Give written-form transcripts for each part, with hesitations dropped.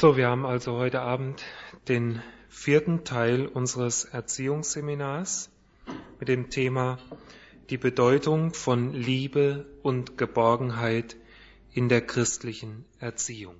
So, wir haben also heute Abend den 4. Teil unseres Erziehungsseminars mit dem Thema die Bedeutung von Liebe und Geborgenheit in der christlichen Erziehung.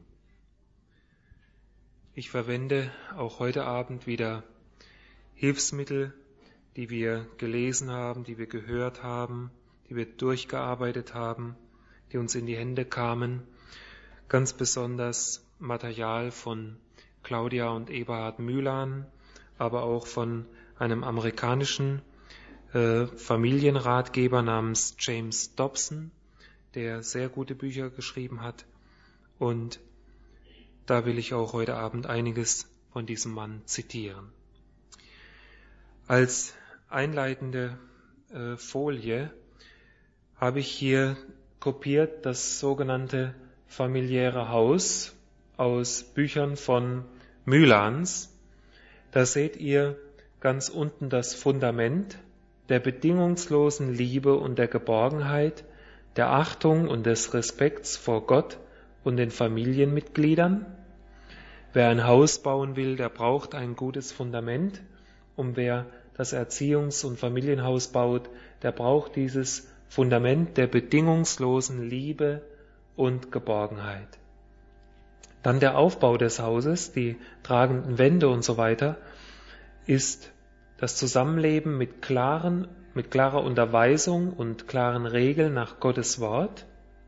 Ich verwende auch heute Abend wieder Hilfsmittel, die wir gelesen haben, die wir gehört haben, die wir durchgearbeitet haben, die uns in die Hände kamen, ganz besonders Material von Claudia und Eberhard Mühlahn, aber auch von einem amerikanischen Familienratgeber namens James Dobson, der sehr gute Bücher geschrieben hat. Und da will ich auch heute Abend einiges von diesem Mann zitieren. Als einleitende Folie habe ich hier kopiert das sogenannte familiäre Haus aus Büchern von Mühlahns. Da seht ihr ganz unten das Fundament der bedingungslosen Liebe und der Geborgenheit, der Achtung und des Respekts vor Gott und den Familienmitgliedern. Wer ein Haus bauen will, der braucht ein gutes Fundament. Und wer das Erziehungs- und Familienhaus baut, der braucht dieses Fundament der bedingungslosen Liebe und Geborgenheit. Dann der Aufbau des Hauses, die tragenden Wände und so weiter, ist das Zusammenleben mit klarer Unterweisung und klaren Regeln nach Gottes Wort.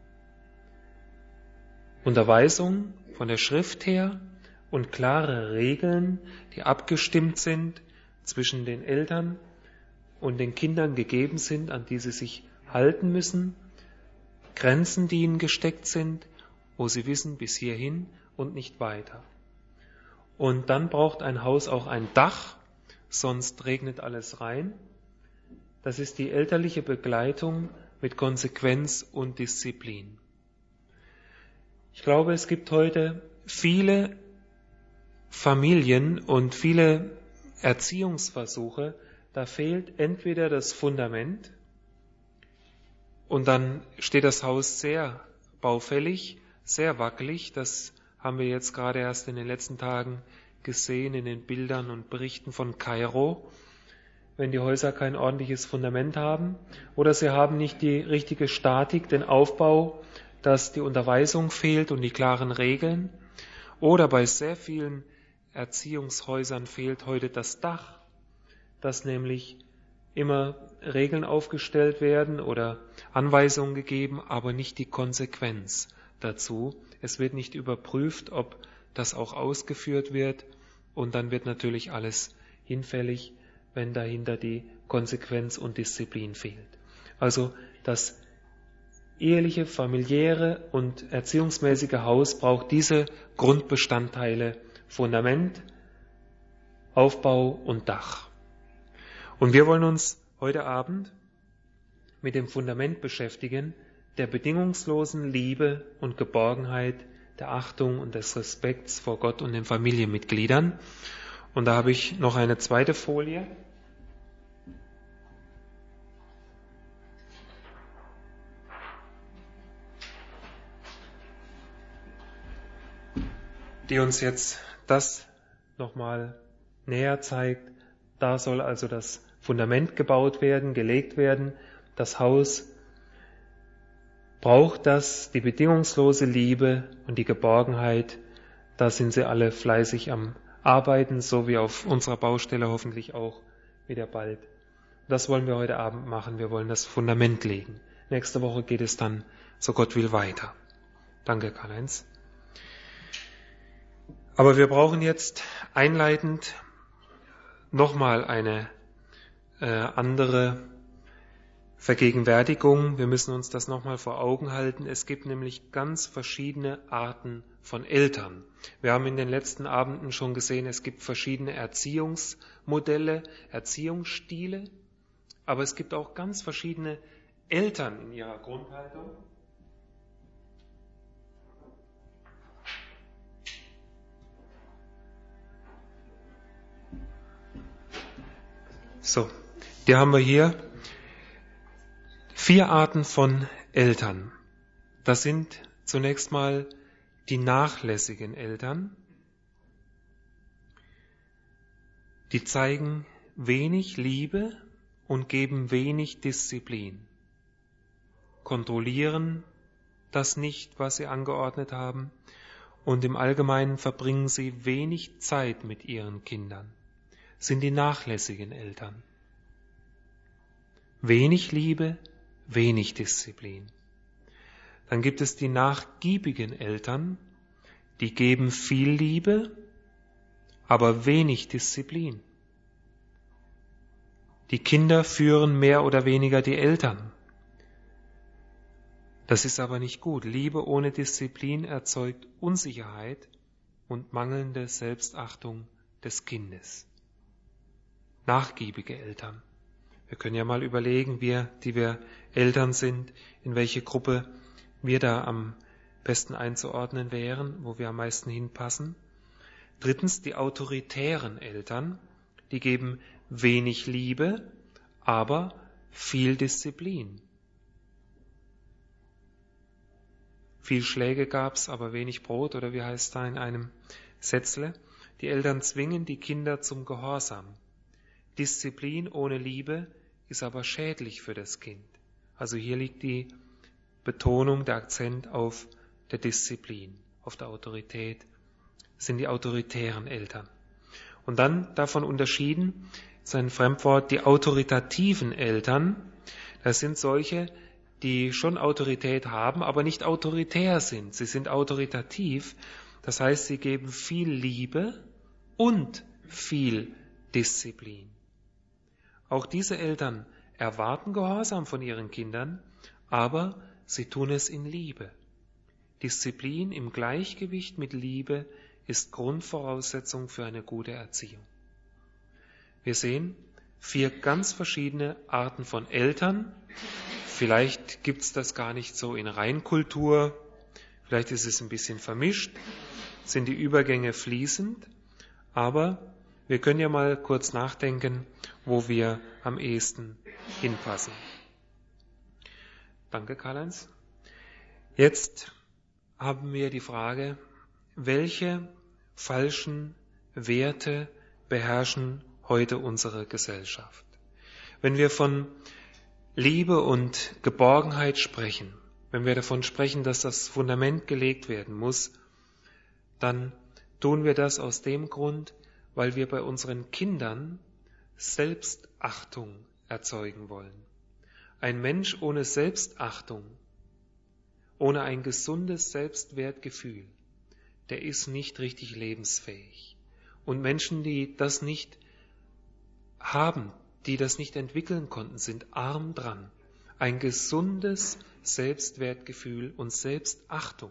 Unterweisung von der Schrift her und klare Regeln, die abgestimmt sind zwischen den Eltern und den Kindern gegeben sind, an die sie sich halten müssen. Grenzen, die ihnen gesteckt sind, wo sie wissen, bis hierhin und nicht weiter. Und dann braucht ein Haus auch ein Dach, sonst regnet alles rein. Das ist die elterliche Begleitung mit Konsequenz und Disziplin. Ich glaube, es gibt heute viele Familien und viele Erziehungsversuche, da fehlt entweder das Fundament und dann steht das Haus sehr baufällig, sehr wackelig. Das haben wir jetzt gerade erst in den letzten Tagen gesehen in den Bildern und Berichten von Kairo, wenn die Häuser kein ordentliches Fundament haben oder sie haben nicht die richtige Statik, den Aufbau, dass die Unterweisung fehlt und die klaren Regeln. Oder bei sehr vielen Erziehungshäusern fehlt heute das Dach, dass nämlich immer Regeln aufgestellt werden oder Anweisungen gegeben, aber nicht die Konsequenz dazu. Es wird nicht überprüft, ob das auch ausgeführt wird, und dann wird natürlich alles hinfällig, wenn dahinter die Konsequenz und Disziplin fehlt. Also das eheliche, familiäre und erziehungsmäßige Haus braucht diese Grundbestandteile: Fundament, Aufbau und Dach. Und wir wollen uns heute Abend mit dem Fundament beschäftigen, der bedingungslosen Liebe und Geborgenheit, der Achtung und des Respekts vor Gott und den Familienmitgliedern. Und da habe ich noch eine zweite Folie. Die uns jetzt das nochmal näher zeigt. Da soll also das Fundament gebaut werden, gelegt werden. Das Haus braucht das, die bedingungslose Liebe und die Geborgenheit. Da sind sie alle fleißig am Arbeiten, so wie auf unserer Baustelle hoffentlich auch wieder bald. Das wollen wir heute Abend machen. Wir wollen das Fundament legen. Nächste Woche geht es dann, so Gott will, weiter. Danke, Karl-Heinz. Aber wir brauchen jetzt einleitend nochmal eine andere Vergegenwärtigung. Wir müssen uns das nochmal vor Augen halten. Es gibt nämlich ganz verschiedene Arten von Eltern. Wir haben in den letzten Abenden schon gesehen, es gibt verschiedene Erziehungsmodelle, Erziehungsstile, aber es gibt auch ganz verschiedene Eltern in ihrer Grundhaltung. So, die haben wir hier. 4 Arten von Eltern. Das sind zunächst mal die nachlässigen Eltern. die zeigen wenig Liebe und geben wenig Disziplin, kontrollieren das nicht, was sie angeordnet haben, und im Allgemeinen verbringen sie wenig Zeit mit ihren Kindern, sind die nachlässigen Eltern. Wenig Liebe, wenig Disziplin. Dann gibt es die nachgiebigen Eltern, die geben viel Liebe, aber wenig Disziplin. Die Kinder führen mehr oder weniger die Eltern. Das ist aber nicht gut. Liebe ohne Disziplin erzeugt Unsicherheit und mangelnde Selbstachtung des Kindes. Nachgiebige Eltern. Wir können ja mal überlegen, die wir Eltern sind, in welche Gruppe wir da am besten einzuordnen wären, wo wir am meisten hinpassen. Drittens, die autoritären Eltern, die geben wenig Liebe, aber viel Disziplin. Viel Schläge gab's, aber wenig Brot, oder wie heißt da in einem Sätzle? Die Eltern zwingen die Kinder zum Gehorsam. Disziplin ohne Liebe ist aber schädlich für das Kind. Also hier liegt die Betonung, der Akzent auf der Disziplin, auf der Autorität, sind die autoritären Eltern. Und dann davon unterschieden, ist ein Fremdwort, die autoritativen Eltern, das sind solche, die schon Autorität haben, aber nicht autoritär sind. Sie sind autoritativ, das heißt, sie geben viel Liebe und viel Disziplin. Auch diese Eltern erwarten Gehorsam von ihren Kindern, aber sie tun es in Liebe. Disziplin im Gleichgewicht mit Liebe ist Grundvoraussetzung für eine gute Erziehung. Wir sehen 4 ganz verschiedene Arten von Eltern. Vielleicht gibt's das gar nicht so in Reinkultur, vielleicht ist es ein bisschen vermischt, sind die Übergänge fließend, aber wir können ja mal kurz nachdenken, wo wir am ehesten hinpassen. Danke, Karl-Heinz. Jetzt haben wir die Frage, welche falschen Werte beherrschen heute unsere Gesellschaft? Wenn wir von Liebe und Geborgenheit sprechen, wenn wir davon sprechen, dass das Fundament gelegt werden muss, dann tun wir das aus dem Grund, weil wir bei unseren Kindern Selbstachtung erzeugen wollen. Ein Mensch ohne Selbstachtung, ohne ein gesundes Selbstwertgefühl, der ist nicht richtig lebensfähig. Und Menschen, die das nicht haben, die das nicht entwickeln konnten, sind arm dran. Ein gesundes Selbstwertgefühl und Selbstachtung.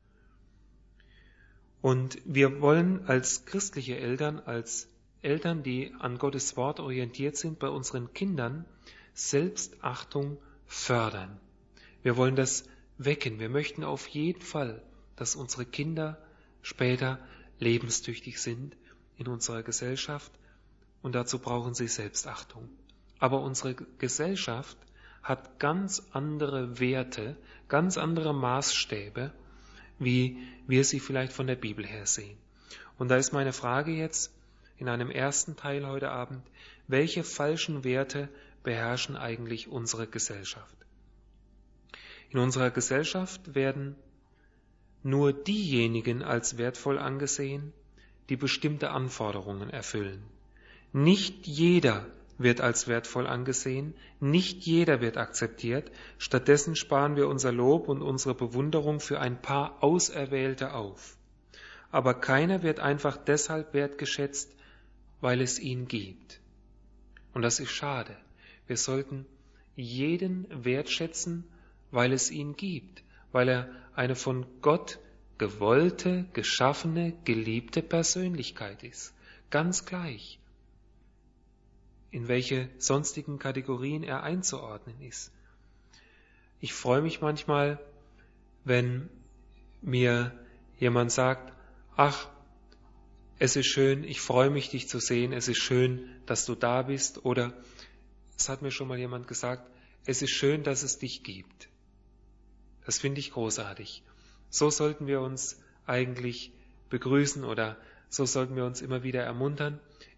Und wir wollen als christliche Eltern, als Eltern, die an Gottes Wort orientiert sind, bei unseren Kindern Selbstachtung fördern. Wir wollen das wecken. Wir möchten auf jeden Fall, dass unsere Kinder später lebenstüchtig sind in unserer Gesellschaft. Und dazu brauchen sie Selbstachtung. Aber unsere Gesellschaft hat ganz andere Werte, ganz andere Maßstäbe, wie wir sie vielleicht von der Bibel her sehen. Und da ist meine Frage jetzt in einem ersten Teil heute Abend, welche falschen Werte beherrschen eigentlich unsere Gesellschaft? In unserer Gesellschaft werden nur diejenigen als wertvoll angesehen, die bestimmte Anforderungen erfüllen. Nicht jeder wird als wertvoll angesehen, nicht jeder wird akzeptiert, stattdessen sparen wir unser Lob und unsere Bewunderung für ein paar Auserwählte auf. Aber keiner wird einfach deshalb wertgeschätzt, weil es ihn gibt. Und das ist schade. Wir sollten jeden wertschätzen, weil es ihn gibt, weil er eine von Gott gewollte, geschaffene, geliebte Persönlichkeit ist. Ganz gleich, in welche sonstigen Kategorien er einzuordnen ist. Ich freue mich manchmal, wenn mir jemand sagt, ach, es ist schön, ich freue mich, dich zu sehen, es ist schön, dass du da bist, oder es hat mir schon mal jemand gesagt, es ist schön, dass es dich gibt. Das finde ich großartig. So sollten wir uns eigentlich begrüßen oder so sollten wir uns immer wieder ermuntern.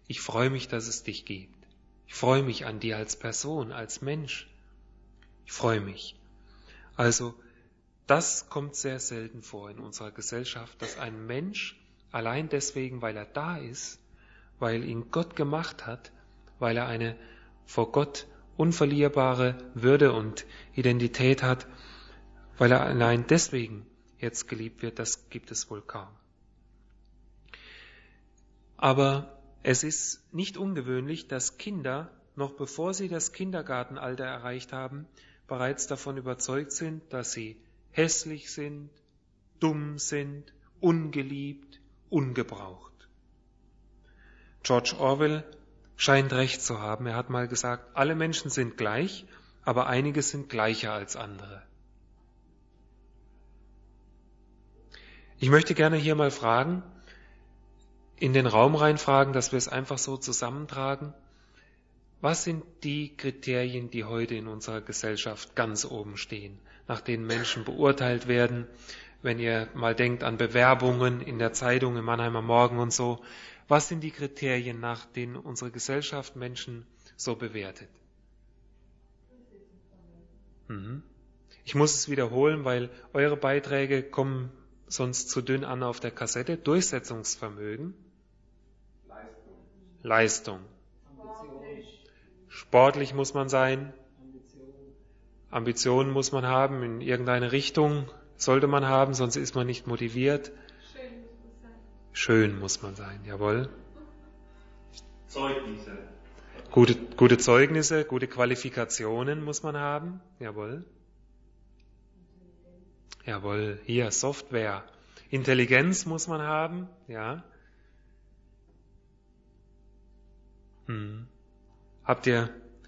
Ich freue mich, dass es dich gibt. Ich freue mich an dir als Person, als Mensch. Ich freue mich. Also, das kommt sehr selten vor in unserer Gesellschaft, dass ein Mensch allein deswegen, weil er da ist, weil ihn Gott gemacht hat, weil er eine vor Gott unverlierbare Würde und Identität hat, weil er allein deswegen jetzt geliebt wird, das gibt es wohl kaum. Aber es ist nicht ungewöhnlich, dass Kinder, noch bevor sie das Kindergartenalter erreicht haben, bereits davon überzeugt sind, dass sie hässlich sind, dumm sind, ungeliebt, ungebraucht. George Orwell scheint recht zu haben. Er hat mal gesagt, alle Menschen sind gleich, aber einige sind gleicher als andere. Ich möchte gerne hier mal fragen, in den Raum reinfragen, dass wir es einfach so zusammentragen. Was sind die Kriterien, die heute in unserer Gesellschaft ganz oben stehen, nach denen Menschen beurteilt werden? Wenn ihr mal denkt an Bewerbungen in der Zeitung, im Mannheimer Morgen und so, was sind die Kriterien, nach denen unsere Gesellschaft Menschen so bewertet? Ich muss es wiederholen, weil eure Beiträge kommen sonst zu dünn an auf der Kassette. Durchsetzungsvermögen. Leistung. Sportlich muss man sein. Ambitionen muss man haben, in irgendeine Richtung sollte man haben, sonst ist man nicht motiviert. Schön muss man sein, jawohl. Zeugnisse. Gute Zeugnisse, gute Qualifikationen muss man haben, jawohl. Jawohl, hier Software. Intelligenz muss man haben, ja. Habt ihr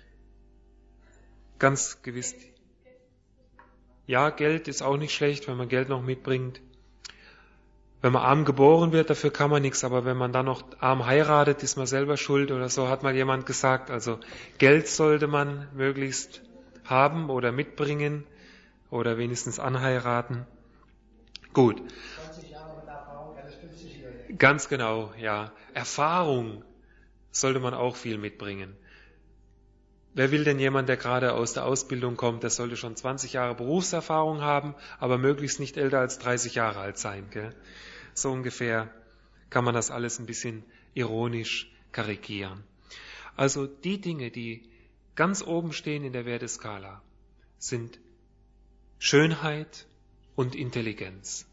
ganz gewiss... Ja, Geld ist auch nicht schlecht, wenn man Geld noch mitbringt. Wenn man arm geboren wird, dafür kann man nichts, aber wenn man dann noch arm heiratet, ist man selber schuld oder so, hat mal jemand gesagt. Also Geld sollte man möglichst haben oder mitbringen oder wenigstens anheiraten. Gut. 20 Jahre mit Erfahrung eines 50-Jährigen. Ganz genau, ja. Erfahrung sollte man auch viel mitbringen. Wer will denn jemand, der gerade aus der Ausbildung kommt, der sollte schon 20 Jahre Berufserfahrung haben, aber möglichst nicht älter als 30 Jahre alt sein, gell? So ungefähr kann man das alles ein bisschen ironisch karikieren. Also die Dinge, die ganz oben stehen in der Werteskala, sind Schönheit und Intelligenz.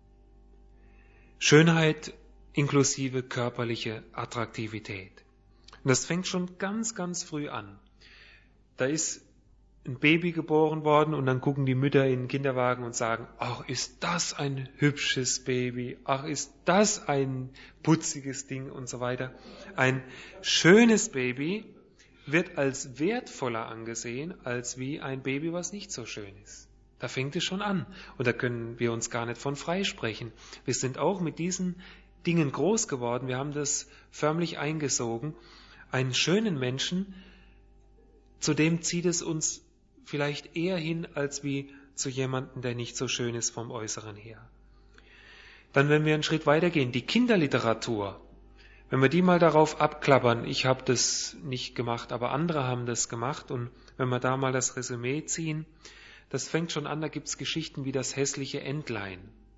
Schönheit inklusive körperliche Attraktivität. Und das fängt schon ganz, ganz früh an. Da ist ein Baby geboren worden und dann gucken die Mütter in den Kinderwagen und sagen, ach, ist das ein hübsches Baby, ach, ist das ein putziges Ding und so weiter. Ein schönes Baby wird als wertvoller angesehen, als wie ein Baby, was nicht so schön ist. Da fängt es schon an und da können wir uns gar nicht von freisprechen. Wir sind auch mit diesen Dingen groß geworden, wir haben das förmlich eingesogen. Einen schönen Menschen, zu dem zieht es uns vielleicht eher hin, als wie zu jemandem, der nicht so schön ist vom Äußeren her. Dann, wenn wir einen Schritt weitergehen, die Kinderliteratur, wenn wir die mal darauf abklappern, ich habe das nicht gemacht, aber andere haben das gemacht, und wenn wir da mal das Resümee ziehen, das fängt schon an, da gibt es Geschichten wie das hässliche Entlein,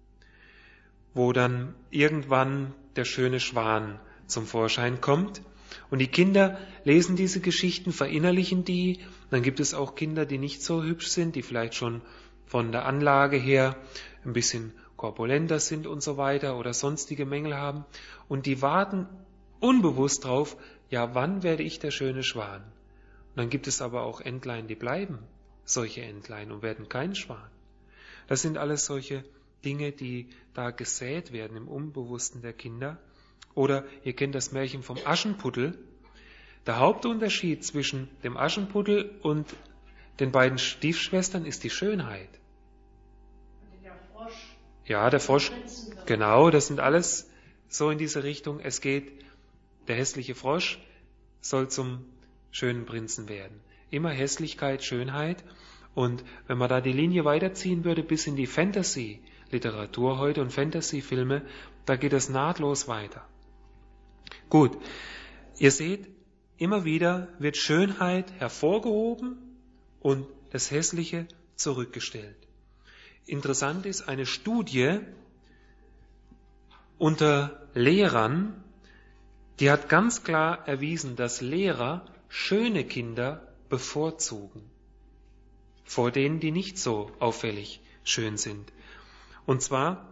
wo dann irgendwann der schöne Schwan zum Vorschein kommt. Und die Kinder lesen diese Geschichten, verinnerlichen die. Dann gibt es auch Kinder, die nicht so hübsch sind, die vielleicht schon von der Anlage her ein bisschen korpulenter sind und so weiter oder sonstige Mängel haben. Und die warten unbewusst drauf, ja, wann werde ich der schöne Schwan? Und dann gibt es aber auch Entlein, die bleiben solche Entlein und werden kein Schwan. Das sind alles solche Dinge, die da gesät werden im Unbewussten der Kinder. Oder ihr kennt das Märchen vom Aschenputtel. Der Hauptunterschied zwischen dem Aschenputtel und den beiden Stiefschwestern ist die Schönheit. Der Frosch. Ja, der Frosch, genau, das sind alles so in diese Richtung. Es geht, der hässliche Frosch soll zum schönen Prinzen werden. Immer Hässlichkeit, Schönheit. Und wenn man da die Linie weiterziehen würde bis in die Fantasy-Literatur heute und Fantasy-Filme, da geht es nahtlos weiter. Gut, ihr seht, immer wieder wird Schönheit hervorgehoben und das Hässliche zurückgestellt. Interessant ist eine Studie unter Lehrern, die hat ganz klar erwiesen, dass Lehrer schöne Kinder bevorzugen vor denen, die nicht so auffällig schön sind. Und zwar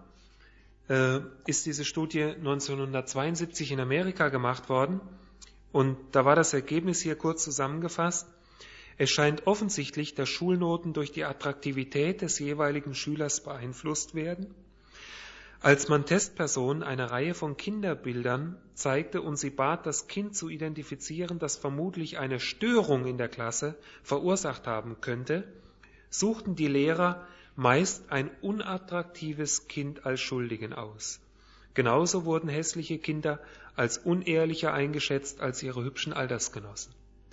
ist diese Studie 1972 in Amerika gemacht worden und da war das Ergebnis hier kurz zusammengefasst. Es scheint offensichtlich, dass Schulnoten durch die Attraktivität des jeweiligen Schülers beeinflusst werden. Als man Testpersonen eine Reihe von Kinderbildern zeigte und sie bat, das Kind zu identifizieren, das vermutlich eine Störung in der Klasse verursacht haben könnte, suchten die Lehrer meist ein unattraktives Kind als Schuldigen aus. Genauso wurden hässliche Kinder als unehrlicher eingeschätzt als ihre hübschen Altersgenossen.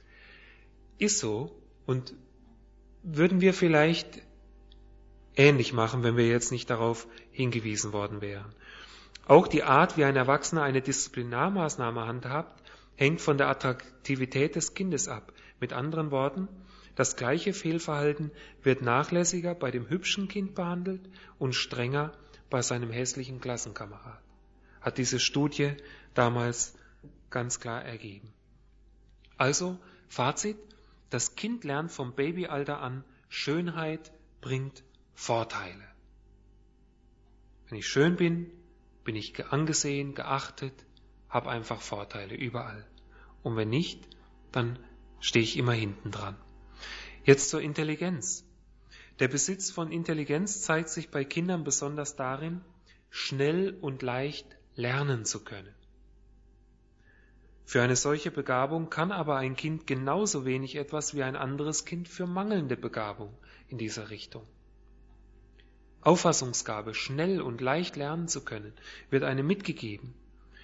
Ist so, und würden wir vielleicht ähnlich machen, wenn wir jetzt nicht darauf hingewiesen worden wären. Auch die Art, wie ein Erwachsener eine Disziplinarmaßnahme handhabt, hängt von der Attraktivität des Kindes ab. Mit anderen Worten, das gleiche Fehlverhalten wird nachlässiger bei dem hübschen Kind behandelt und strenger bei seinem hässlichen Klassenkamerad. Hat diese Studie damals ganz klar ergeben. Also, Fazit, das Kind lernt vom Babyalter an, Schönheit bringt Vorteile. Wenn ich schön bin, bin ich angesehen, geachtet, habe einfach Vorteile überall. Und wenn nicht, dann stehe ich immer hinten dran. Jetzt zur Intelligenz. Der Besitz von Intelligenz zeigt sich bei Kindern besonders darin, schnell und leicht lernen zu können. Für eine solche Begabung kann aber ein Kind genauso wenig etwas wie ein anderes Kind für mangelnde Begabung in dieser Richtung. Auffassungsgabe, schnell und leicht lernen zu können, wird einem mitgegeben.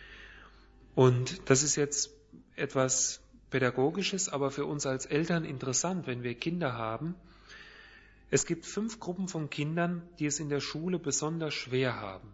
Und das ist jetzt etwas Pädagogisches, aber für uns als Eltern interessant, wenn wir Kinder haben. Es gibt 5 Gruppen von Kindern, die es in der Schule besonders schwer haben.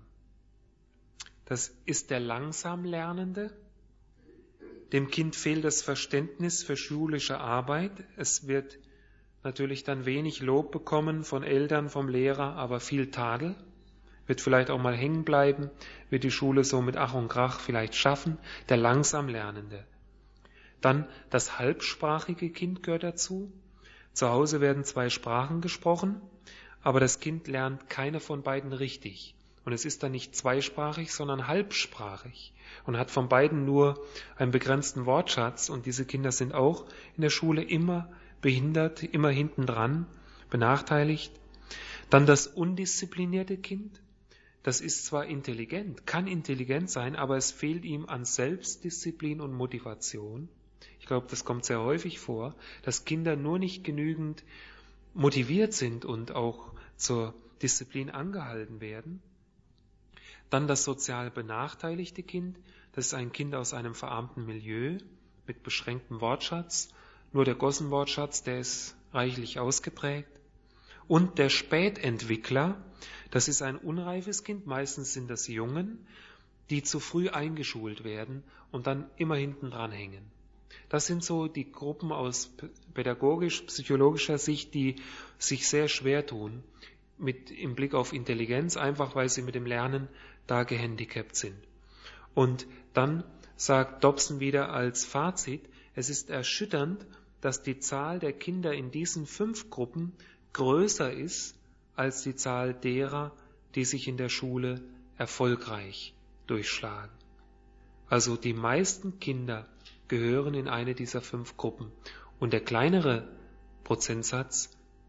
Das ist der langsam Lernende. Dem Kind fehlt das Verständnis für schulische Arbeit. Es wird natürlich dann wenig Lob bekommen von Eltern, vom Lehrer, aber viel Tadel. Wird vielleicht auch mal hängen bleiben, wird die Schule so mit Ach und Krach vielleicht schaffen. Der langsam Lernende. Dann das halbsprachige Kind gehört dazu. Zu Hause werden 2 Sprachen gesprochen, aber das Kind lernt keine von beiden richtig. Und es ist dann nicht zweisprachig, sondern halbsprachig und hat von beiden nur einen begrenzten Wortschatz. Und diese Kinder sind auch in der Schule immer behindert, immer hintendran, benachteiligt. Dann das undisziplinierte Kind. Das ist zwar intelligent, kann intelligent sein, aber es fehlt ihm an Selbstdisziplin und Motivation. Ich glaube, das kommt sehr häufig vor, dass Kinder nur nicht genügend motiviert sind und auch zur Disziplin angehalten werden. Dann das sozial benachteiligte Kind. Das ist ein Kind aus einem verarmten Milieu mit beschränktem Wortschatz. Nur der Gossenwortschatz, der ist reichlich ausgeprägt. Und der Spätentwickler, das ist ein unreifes Kind, meistens sind das Jungen, die zu früh eingeschult werden und dann immer hinten dran hängen. Das sind so die Gruppen aus pädagogisch-psychologischer Sicht, die sich sehr schwer tun im Blick auf Intelligenz, einfach weil sie mit dem Lernen da gehandicapt sind. Und dann sagt Dobson wieder als Fazit, es ist erschütternd, dass die Zahl der Kinder in diesen 5 Gruppen größer ist als die Zahl derer, die sich in der Schule erfolgreich durchschlagen. Also die meisten Kinder gehören in eine dieser 5 Gruppen. Und der kleinere Prozentsatz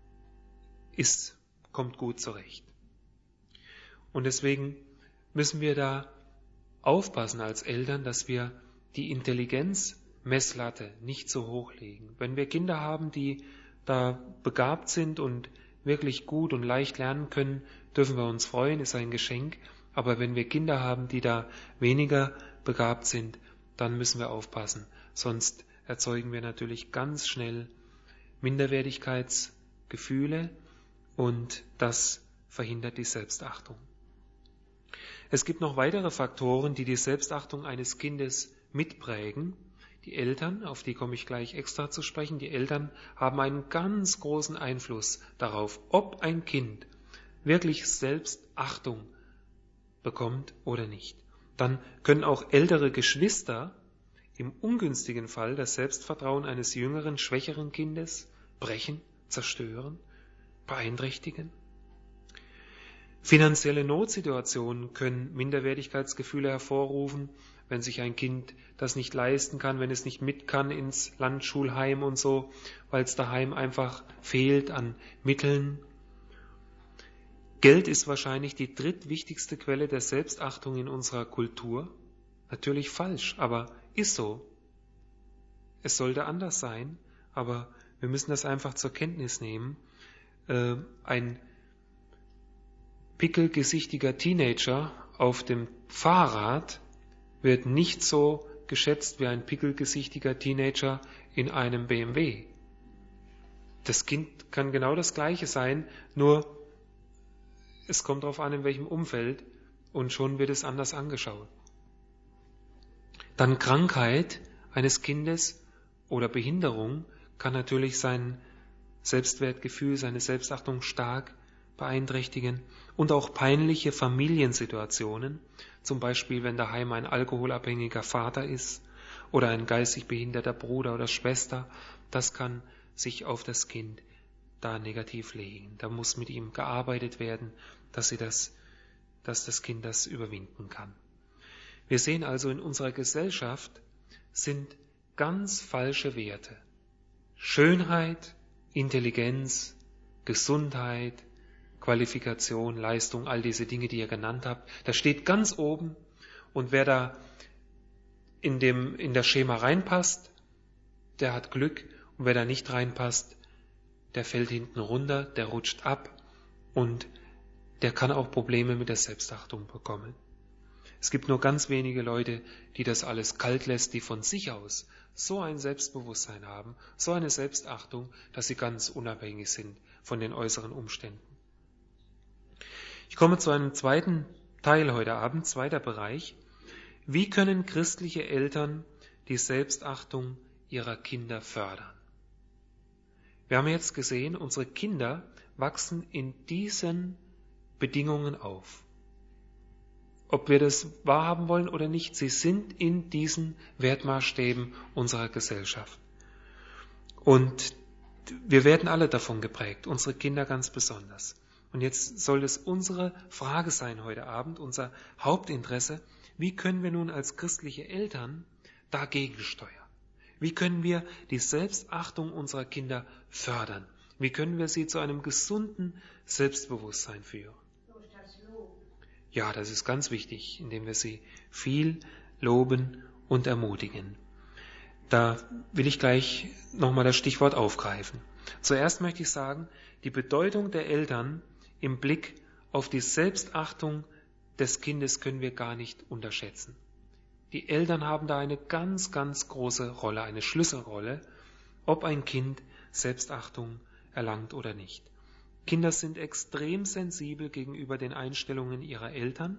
kommt gut zurecht. Und deswegen müssen wir da aufpassen als Eltern, dass wir die Intelligenzmesslatte nicht so hoch legen. Wenn wir Kinder haben, die da begabt sind und wirklich gut und leicht lernen können, dürfen wir uns freuen, ist ein Geschenk. Aber wenn wir Kinder haben, die da weniger begabt sind, dann müssen wir aufpassen. Sonst erzeugen wir natürlich ganz schnell Minderwertigkeitsgefühle und das verhindert die Selbstachtung. Es gibt noch weitere Faktoren, die die Selbstachtung eines Kindes mitprägen. Die Eltern, auf die komme ich gleich extra zu sprechen, die Eltern haben einen ganz großen Einfluss darauf, ob ein Kind wirklich Selbstachtung bekommt oder nicht. Dann können auch ältere Geschwister im ungünstigen Fall das Selbstvertrauen eines jüngeren, schwächeren Kindes brechen, zerstören, beeinträchtigen. Finanzielle Notsituationen können Minderwertigkeitsgefühle hervorrufen, wenn sich ein Kind das nicht leisten kann, wenn es nicht mit kann ins Landschulheim und so, weil es daheim einfach fehlt an Mitteln. Geld ist wahrscheinlich die drittwichtigste Quelle der Selbstachtung in unserer Kultur. Natürlich falsch, aber ist so. Es sollte anders sein, aber wir müssen das einfach zur Kenntnis nehmen. Ein pickelgesichtiger Teenager auf dem Fahrrad wird nicht so geschätzt wie ein pickelgesichtiger Teenager in einem BMW. Das Kind kann genau das Gleiche sein, nur es kommt darauf an, in welchem Umfeld, und schon wird es anders angeschaut. Dann Krankheit eines Kindes oder Behinderung kann natürlich sein Selbstwertgefühl, seine Selbstachtung stark beeinträchtigen, und auch peinliche Familiensituationen, zum Beispiel wenn daheim ein alkoholabhängiger Vater ist oder ein geistig behinderter Bruder oder Schwester, das kann sich auf das Kind da negativ legen. Da muss mit ihm gearbeitet werden, dass das Kind das überwinden kann. Wir sehen also, in unserer Gesellschaft sind ganz falsche Werte. Schönheit, Intelligenz, Gesundheit, Qualifikation, Leistung, all diese Dinge, die ihr genannt habt, das steht ganz oben, und wer da in das Schema reinpasst, der hat Glück, und wer da nicht reinpasst, der fällt hinten runter, der rutscht ab, und der kann auch Probleme mit der Selbstachtung bekommen. Es gibt nur ganz wenige Leute, die das alles kalt lässt, die von sich aus so ein Selbstbewusstsein haben, so eine Selbstachtung, dass sie ganz unabhängig sind von den äußeren Umständen. Ich komme zu einem zweiten Teil heute Abend, zweiter Bereich. Wie können christliche Eltern die Selbstachtung ihrer Kinder fördern? Wir haben jetzt gesehen, unsere Kinder wachsen in diesen Bedingungen auf. Ob wir das wahrhaben wollen oder nicht, sie sind in diesen Wertmaßstäben unserer Gesellschaft. Und wir werden alle davon geprägt, unsere Kinder ganz besonders. Und jetzt soll es unsere Frage sein heute Abend, unser Hauptinteresse: Wie können wir nun als christliche Eltern dagegen steuern? Wie können wir die Selbstachtung unserer Kinder fördern? Wie können wir sie zu einem gesunden Selbstbewusstsein führen? Durch das Lob. Ja, das ist ganz wichtig, indem wir sie viel loben und ermutigen. Da will ich gleich nochmal das Stichwort aufgreifen. Zuerst möchte ich sagen, die Bedeutung der Eltern im Blick auf die Selbstachtung des Kindes können wir gar nicht unterschätzen. Die Eltern haben da eine ganz, ganz große Rolle, eine Schlüsselrolle, ob ein Kind Selbstachtung erlangt oder nicht. Kinder sind extrem sensibel gegenüber den Einstellungen ihrer Eltern.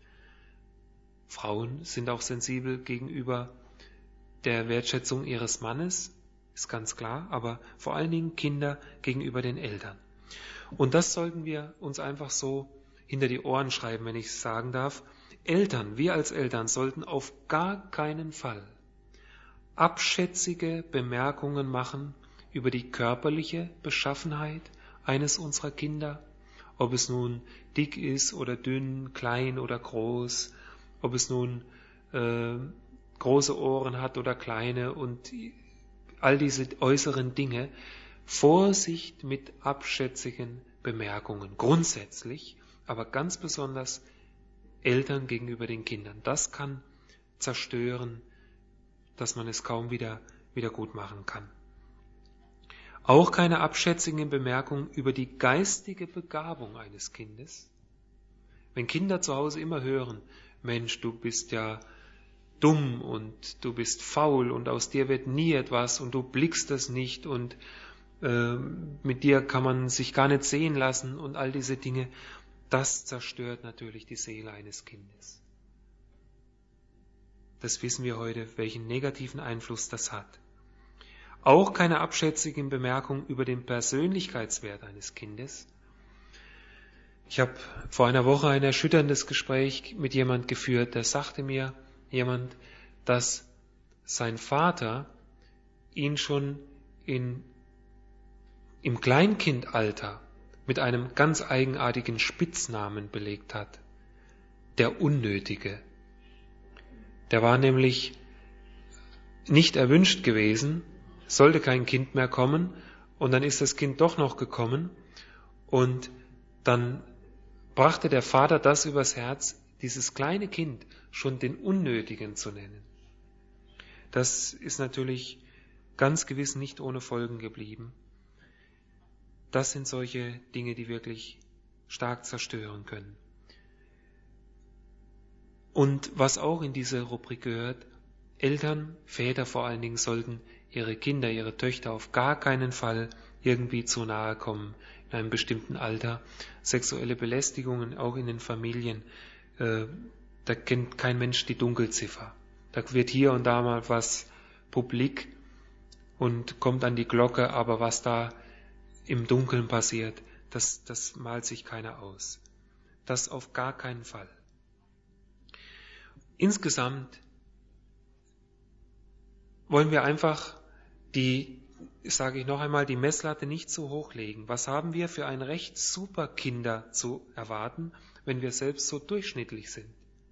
Frauen sind auch sensibel gegenüber der Wertschätzung ihres Mannes, ist ganz klar, aber vor allen Dingen Kinder gegenüber den Eltern. Und das sollten wir uns einfach so hinter die Ohren schreiben, wenn ich es sagen darf. Wir als Eltern sollten auf gar keinen Fall abschätzige Bemerkungen machen über die körperliche Beschaffenheit eines unserer Kinder, ob es nun dick ist oder dünn, klein oder groß, ob es nun große Ohren hat oder kleine, und all diese äußeren Dinge. Vorsicht mit abschätzigen Bemerkungen, grundsätzlich, aber ganz besonders Eltern gegenüber den Kindern. Das kann zerstören, dass man es kaum wieder gut machen kann. Auch keine abschätzigen Bemerkungen über die geistige Begabung eines Kindes. Wenn Kinder zu Hause immer hören: Mensch, du bist ja dumm und du bist faul und aus dir wird nie etwas und du blickst das nicht und mit dir kann man sich gar nicht sehen lassen und all diese Dinge, das zerstört natürlich die Seele eines Kindes. Das wissen wir heute, welchen negativen Einfluss das hat. Auch keine abschätzigen Bemerkungen über den Persönlichkeitswert eines Kindes. Ich habe vor einer Woche ein erschütterndes Gespräch mit jemand geführt, da sagte mir jemand, dass sein Vater ihn schon im Kleinkindalter mit einem ganz eigenartigen Spitznamen belegt hat. Der Unnötige. Der war nämlich nicht erwünscht gewesen, sollte kein Kind mehr kommen, und dann ist das Kind doch noch gekommen, und dann brachte der Vater das übers Herz, dieses kleine Kind schon den Unnötigen zu nennen. Das ist natürlich ganz gewiss nicht ohne Folgen geblieben. Das sind solche Dinge, die wirklich stark zerstören können. Und was auch in diese Rubrik gehört, Eltern, Väter vor allen Dingen sollten ihre Kinder, ihre Töchter auf gar keinen Fall irgendwie zu nahe kommen in einem bestimmten Alter. Sexuelle Belästigungen, auch in den Familien, da kennt kein Mensch die Dunkelziffer. Da wird hier und da mal was publik und kommt an die Glocke, aber was da im Dunkeln passiert, das malt sich keiner aus. Das auf gar keinen Fall. Insgesamt wollen wir einfach die Messlatte nicht so hoch legen. Was haben wir für ein Recht, super Kinder zu erwarten, wenn wir selbst so durchschnittlich sind?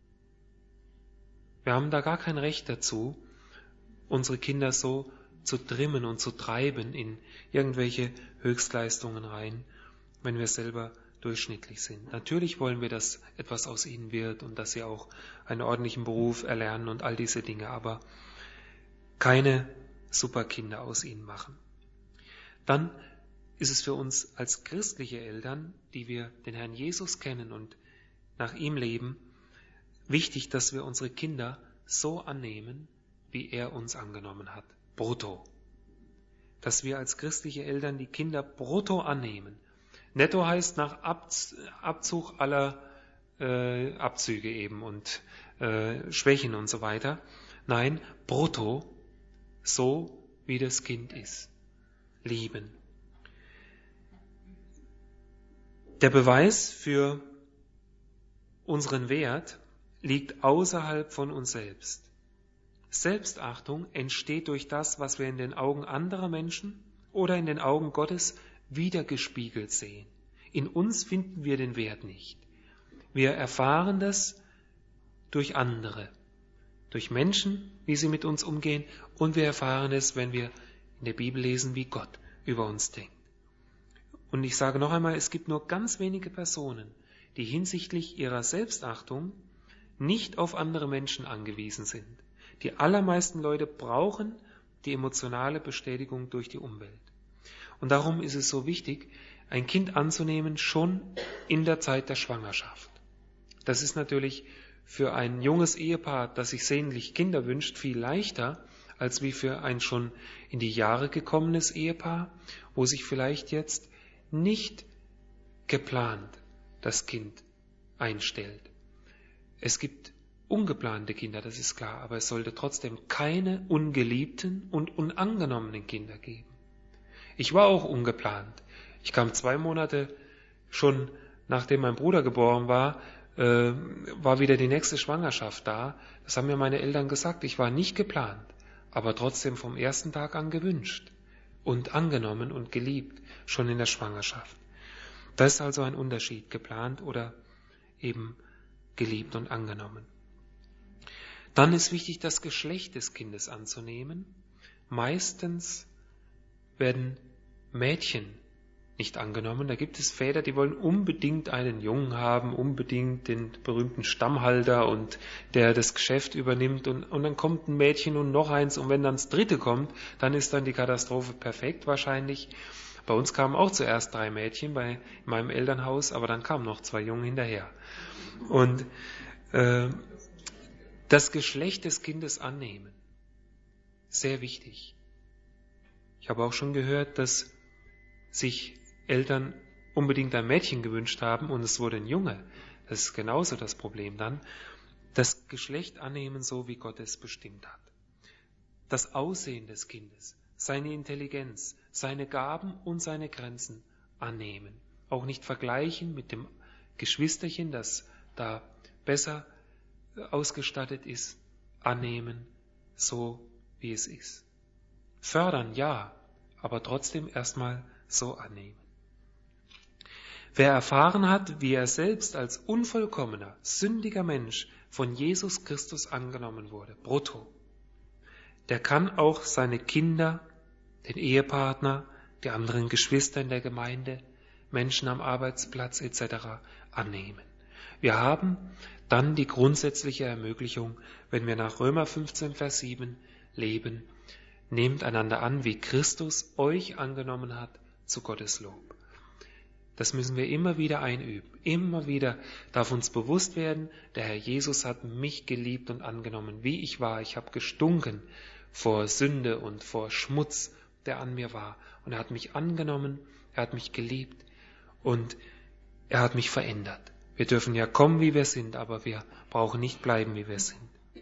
Wir haben da gar kein Recht dazu, unsere Kinder so zu trimmen und zu treiben in irgendwelche Höchstleistungen rein, wenn wir selber durchschnittlich sind. Natürlich wollen wir, dass etwas aus ihnen wird und dass sie auch einen ordentlichen Beruf erlernen und all diese Dinge, aber keine Superkinder aus ihnen machen. Dann ist es für uns als christliche Eltern, die wir den Herrn Jesus kennen und nach ihm leben, wichtig, dass wir unsere Kinder so annehmen, wie er uns angenommen hat. Brutto. Dass wir als christliche Eltern die Kinder brutto annehmen. Netto heißt nach Abzug aller Abzüge eben und Schwächen und so weiter. Nein, brutto, so wie das Kind ist. Lieben. Der Beweis für unseren Wert liegt außerhalb von uns selbst. Selbstachtung entsteht durch das, was wir in den Augen anderer Menschen oder in den Augen Gottes wiedergespiegelt sehen. In uns finden wir den Wert nicht. Wir erfahren das durch andere, durch Menschen, wie sie mit uns umgehen, und wir erfahren es, wenn wir in der Bibel lesen, wie Gott über uns denkt. Und ich sage noch einmal, es gibt nur ganz wenige Personen, die hinsichtlich ihrer Selbstachtung nicht auf andere Menschen angewiesen sind. Die allermeisten Leute brauchen die emotionale Bestätigung durch die Umwelt. Und darum ist es so wichtig, ein Kind anzunehmen, schon in der Zeit der Schwangerschaft. Das ist natürlich für ein junges Ehepaar, das sich sehnlich Kinder wünscht, viel leichter, als wie für ein schon in die Jahre gekommenes Ehepaar, wo sich vielleicht jetzt nicht geplant das Kind einstellt. Es gibt ungeplante Kinder, das ist klar, aber es sollte trotzdem keine ungeliebten und unangenommenen Kinder geben. Ich war auch ungeplant. Ich kam 2 Monate schon, nachdem mein Bruder geboren war, war wieder die nächste Schwangerschaft da. Das haben mir meine Eltern gesagt. Ich war nicht geplant, aber trotzdem vom ersten Tag an gewünscht und angenommen und geliebt, schon in der Schwangerschaft. Das ist also ein Unterschied, geplant oder eben geliebt und angenommen. Dann ist wichtig, das Geschlecht des Kindes anzunehmen. Meistens werden Mädchen nicht angenommen. Da gibt es Väter, die wollen unbedingt einen Jungen haben, unbedingt den berühmten Stammhalter und der das Geschäft übernimmt und dann kommt ein Mädchen und noch eins und wenn dann das dritte kommt, dann ist dann die Katastrophe perfekt wahrscheinlich. Bei uns kamen auch zuerst 3 Mädchen in meinem Elternhaus, aber dann kamen noch 2 Jungen hinterher. Und das Geschlecht des Kindes annehmen, sehr wichtig. Ich habe auch schon gehört, dass sich Eltern unbedingt ein Mädchen gewünscht haben und es wurde ein Junge. Das ist genauso das Problem dann. Das das Geschlecht annehmen, so wie Gott es bestimmt hat. Das Aussehen des Kindes, seine Intelligenz, seine Gaben und seine Grenzen annehmen. Auch nicht vergleichen mit dem Geschwisterchen, das da besser ausgestattet ist, annehmen, so wie es ist. Fördern, ja, aber trotzdem erstmal so annehmen. Wer erfahren hat, wie er selbst als unvollkommener, sündiger Mensch von Jesus Christus angenommen wurde, brutto, der kann auch seine Kinder, den Ehepartner, die anderen Geschwister in der Gemeinde, Menschen am Arbeitsplatz etc. annehmen. Wir haben dann die grundsätzliche Ermöglichung, wenn wir nach Römer 15, Vers 7 leben, nehmt einander an, wie Christus euch angenommen hat, zu Gottes Lob. Das müssen wir immer wieder einüben. Immer wieder darf uns bewusst werden, der Herr Jesus hat mich geliebt und angenommen, wie ich war. Ich habe gestunken vor Sünde und vor Schmutz, der an mir war. Und er hat mich angenommen, er hat mich geliebt und er hat mich verändert. Wir dürfen ja kommen, wie wir sind, aber wir brauchen nicht bleiben, wie wir sind.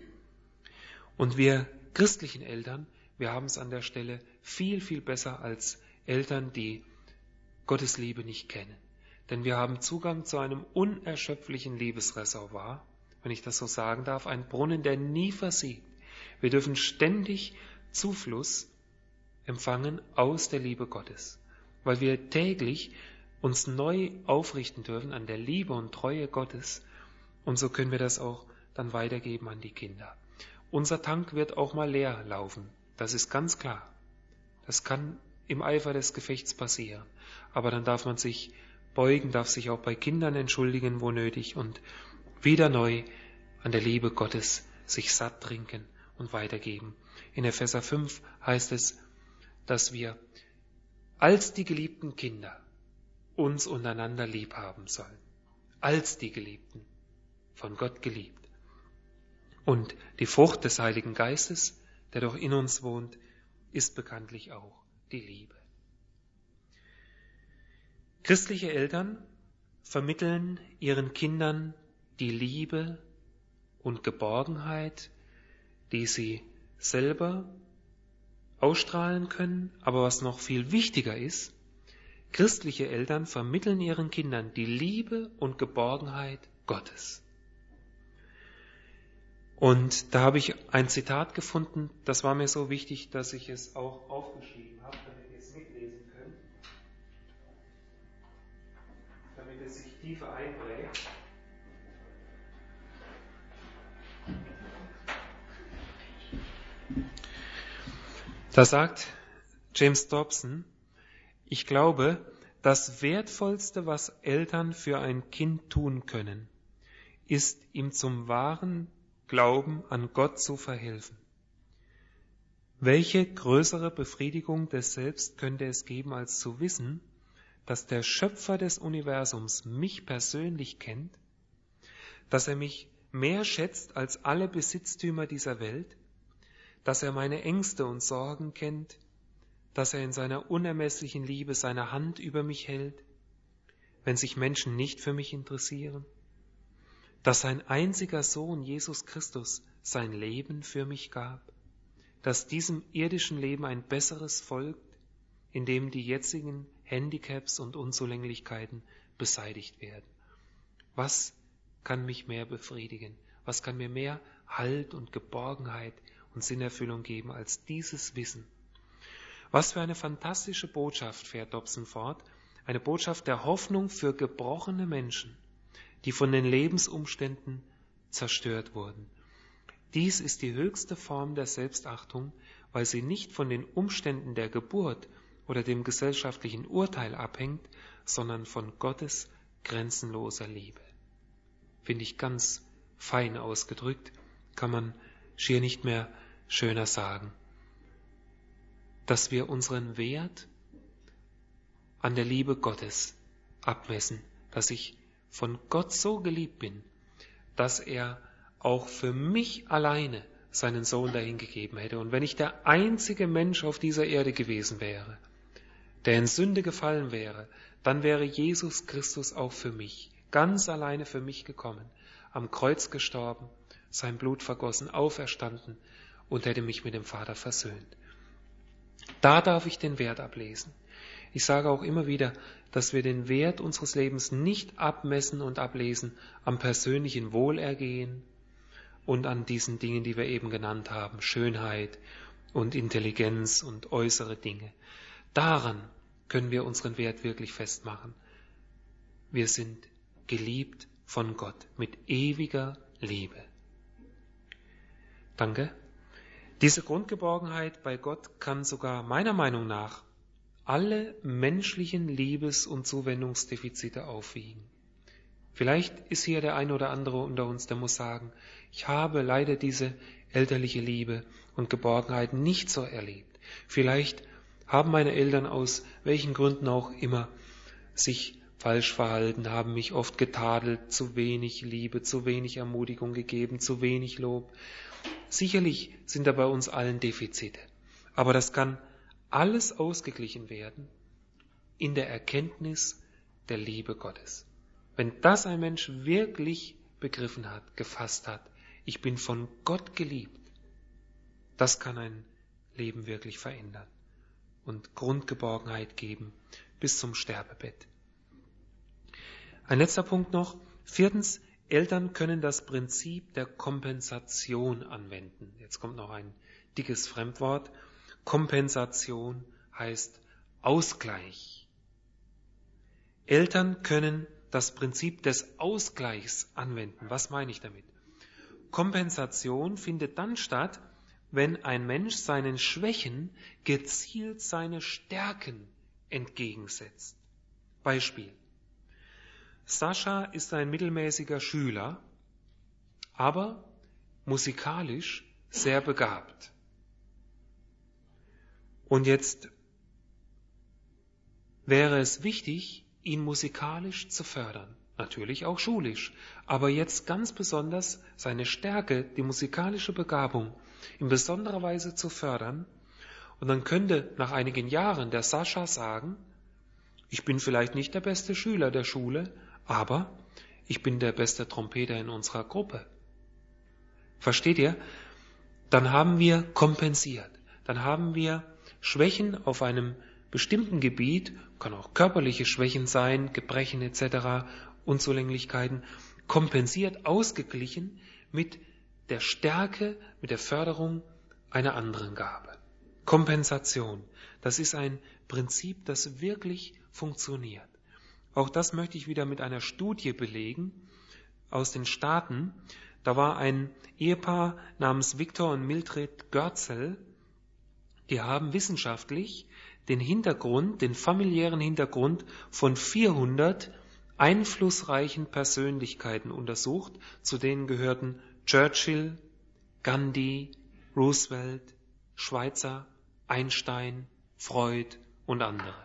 Und wir christlichen Eltern, wir haben es an der Stelle viel, viel besser als Eltern, die Gottes Liebe nicht kennen. Denn wir haben Zugang zu einem unerschöpflichen Liebesreservoir, wenn ich das so sagen darf, ein Brunnen, der nie versiegt. Wir dürfen ständig Zufluss empfangen aus der Liebe Gottes, weil wir täglich uns neu aufrichten dürfen an der Liebe und Treue Gottes. Und so können wir das auch dann weitergeben an die Kinder. Unser Tank wird auch mal leer laufen, das ist ganz klar. Das kann im Eifer des Gefechts passieren. Aber dann darf man sich beugen, darf sich auch bei Kindern entschuldigen, wo nötig, und wieder neu an der Liebe Gottes sich satt trinken und weitergeben. In Epheser 5 heißt es, dass wir als die geliebten Kinder uns untereinander lieb haben sollen. Als die Geliebten, von Gott geliebt. Und die Frucht des Heiligen Geistes, der doch in uns wohnt, ist bekanntlich auch die Liebe. Christliche Eltern vermitteln ihren Kindern die Liebe und Geborgenheit, die sie selber ausstrahlen können, aber was noch viel wichtiger ist, christliche Eltern vermitteln ihren Kindern die Liebe und Geborgenheit Gottes. Und da habe ich ein Zitat gefunden, das war mir so wichtig, dass ich es auch aufgeschrieben habe, damit ihr es mitlesen könnt, damit es sich tiefer einprägt. Da sagt James Dobson, ich glaube, das Wertvollste, was Eltern für ein Kind tun können, ist ihm zum wahren Glauben an Gott zu verhelfen. Welche größere Befriedigung des Selbst könnte es geben, als zu wissen, dass der Schöpfer des Universums mich persönlich kennt, dass er mich mehr schätzt als alle Besitztümer dieser Welt, dass er meine Ängste und Sorgen kennt, dass er in seiner unermesslichen Liebe seine Hand über mich hält, wenn sich Menschen nicht für mich interessieren, dass sein einziger Sohn Jesus Christus sein Leben für mich gab, dass diesem irdischen Leben ein besseres folgt, in dem die jetzigen Handicaps und Unzulänglichkeiten beseitigt werden. Was kann mich mehr befriedigen? Was kann mir mehr Halt und Geborgenheit und Sinnerfüllung geben als dieses Wissen? Was für eine fantastische Botschaft, fährt Dobson fort, eine Botschaft der Hoffnung für gebrochene Menschen, die von den Lebensumständen zerstört wurden. Dies ist die höchste Form der Selbstachtung, weil sie nicht von den Umständen der Geburt oder dem gesellschaftlichen Urteil abhängt, sondern von Gottes grenzenloser Liebe. Finde ich ganz fein ausgedrückt, kann man schier nicht mehr schöner sagen. Dass wir unseren Wert an der Liebe Gottes abmessen, dass ich von Gott so geliebt bin, dass er auch für mich alleine seinen Sohn dahingegeben hätte. Und wenn ich der einzige Mensch auf dieser Erde gewesen wäre, der in Sünde gefallen wäre, dann wäre Jesus Christus auch für mich, ganz alleine für mich gekommen, am Kreuz gestorben, sein Blut vergossen, auferstanden und hätte mich mit dem Vater versöhnt. Da darf ich den Wert ablesen. Ich sage auch immer wieder, dass wir den Wert unseres Lebens nicht abmessen und ablesen am persönlichen Wohlergehen und an diesen Dingen, die wir eben genannt haben, Schönheit und Intelligenz und äußere Dinge. Daran können wir unseren Wert wirklich festmachen. Wir sind geliebt von Gott mit ewiger Liebe. Danke. Diese Grundgeborgenheit bei Gott kann sogar meiner Meinung nach alle menschlichen Liebes- und Zuwendungsdefizite aufwiegen. Vielleicht ist hier der ein oder andere unter uns, der muss sagen, ich habe leider diese elterliche Liebe und Geborgenheit nicht so erlebt. Vielleicht haben meine Eltern aus welchen Gründen auch immer sich falsch verhalten, haben mich oft getadelt, zu wenig Liebe, zu wenig Ermutigung gegeben, zu wenig Lob. Sicherlich sind da bei uns allen Defizite, aber das kann alles ausgeglichen werden in der Erkenntnis der Liebe Gottes. Wenn das ein Mensch wirklich begriffen hat, gefasst hat, ich bin von Gott geliebt, das kann ein Leben wirklich verändern und Grundgeborgenheit geben bis zum Sterbebett. Ein letzter Punkt noch. 4. Eltern können das Prinzip der Kompensation anwenden. Jetzt kommt noch ein dickes Fremdwort. Kompensation heißt Ausgleich. Eltern können das Prinzip des Ausgleichs anwenden. Was meine ich damit? Kompensation findet dann statt, wenn ein Mensch seinen Schwächen gezielt seine Stärken entgegensetzt. Beispiel. Sascha ist ein mittelmäßiger Schüler, aber musikalisch sehr begabt. Und jetzt wäre es wichtig, ihn musikalisch zu fördern. Natürlich auch schulisch, aber jetzt ganz besonders seine Stärke, die musikalische Begabung, in besonderer Weise zu fördern. Und dann könnte nach einigen Jahren der Sascha sagen, ich bin vielleicht nicht der beste Schüler der Schule, aber ich bin der beste Trompeter in unserer Gruppe. Versteht ihr? Dann haben wir kompensiert. Dann haben wir Schwächen auf einem bestimmten Gebiet, kann auch körperliche Schwächen sein, Gebrechen etc., Unzulänglichkeiten, kompensiert, ausgeglichen mit der Stärke, mit der Förderung einer anderen Gabe. Kompensation, das ist ein Prinzip, das wirklich funktioniert. Auch das möchte ich wieder mit einer Studie belegen aus den Staaten. Da war ein Ehepaar namens Viktor und Mildred Görzel, die haben wissenschaftlich den Hintergrund, den familiären Hintergrund von 400 einflussreichen Persönlichkeiten untersucht, zu denen gehörten Churchill, Gandhi, Roosevelt, Schweitzer, Einstein, Freud und andere.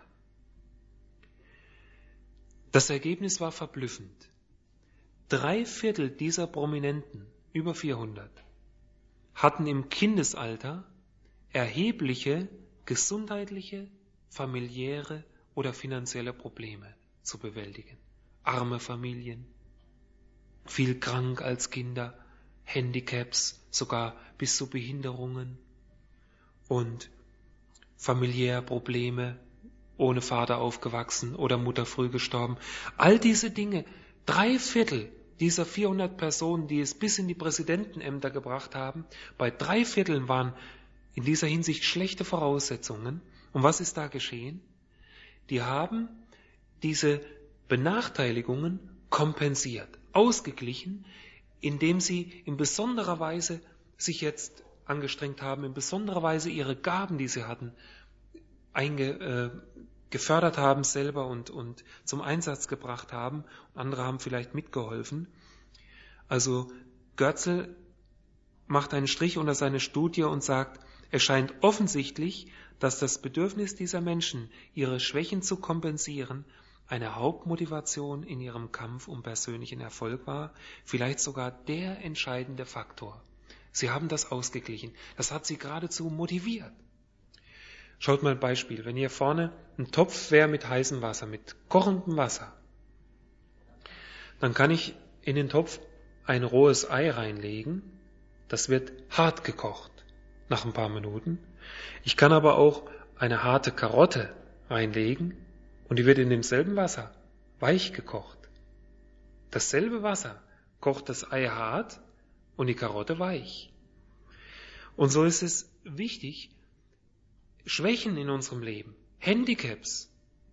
Das Ergebnis war verblüffend. 3/4 dieser Prominenten, über 400, hatten im Kindesalter erhebliche gesundheitliche, familiäre oder finanzielle Probleme zu bewältigen. Arme Familien, viel krank als Kinder, Handicaps, sogar bis zu Behinderungen und familiäre Probleme, ohne Vater aufgewachsen oder Mutter früh gestorben. All diese Dinge, 3/4 dieser 400 Personen, die es bis in die Präsidentenämter gebracht haben, bei 3/4 waren in dieser Hinsicht schlechte Voraussetzungen. Und was ist da geschehen? Die haben diese Benachteiligungen kompensiert, ausgeglichen, indem sie in besonderer Weise sich jetzt angestrengt haben, in besonderer Weise ihre Gaben, die sie hatten, gefördert haben selber und zum Einsatz gebracht haben. Andere haben vielleicht mitgeholfen. Also Görzel macht einen Strich unter seine Studie und sagt, es scheint offensichtlich, dass das Bedürfnis dieser Menschen, ihre Schwächen zu kompensieren, eine Hauptmotivation in ihrem Kampf um persönlichen Erfolg war, vielleicht sogar der entscheidende Faktor. Sie haben das ausgeglichen. Das hat sie geradezu motiviert. Schaut mal ein Beispiel. Wenn hier vorne ein Topf wäre mit heißem Wasser, mit kochendem Wasser, dann kann ich in den Topf ein rohes Ei reinlegen Das wird hart gekocht nach ein paar Minuten. Ich kann aber auch eine harte Karotte reinlegen und die wird in demselben Wasser weich gekocht. Dasselbe Wasser kocht das Ei hart und die Karotte weich. Und so ist es wichtig, Schwächen in unserem Leben, Handicaps,